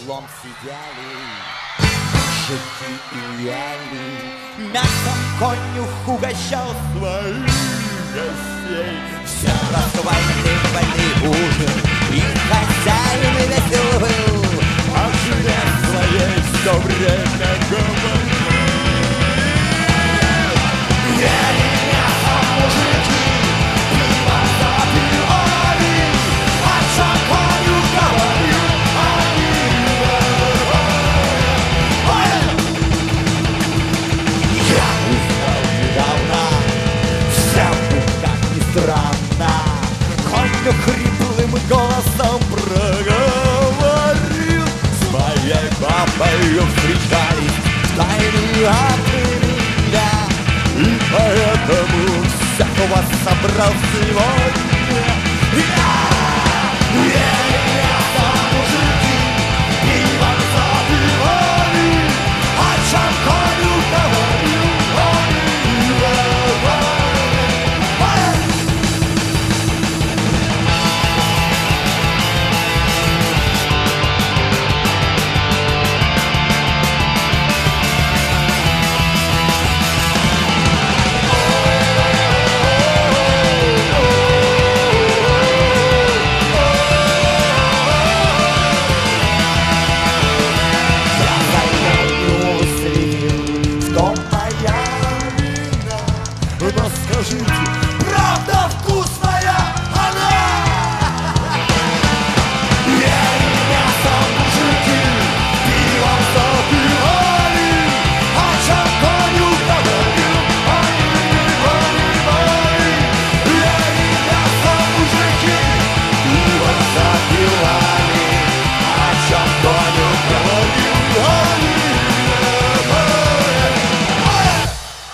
столом сидели, жидкие и ели. Мясом конюх угощал своих гостей. Все расхваливали ужин, и хозяин весел был, а жене своей все время говорил: ели мясо, мужики, пиво запивали, а что конюх говорил, они я узнал недавно, всем, как ни странно, конюх хриплым голосом проговорил: с моей бабой встречались в тайне апреля, и поэтому всякого собрал сегодня я.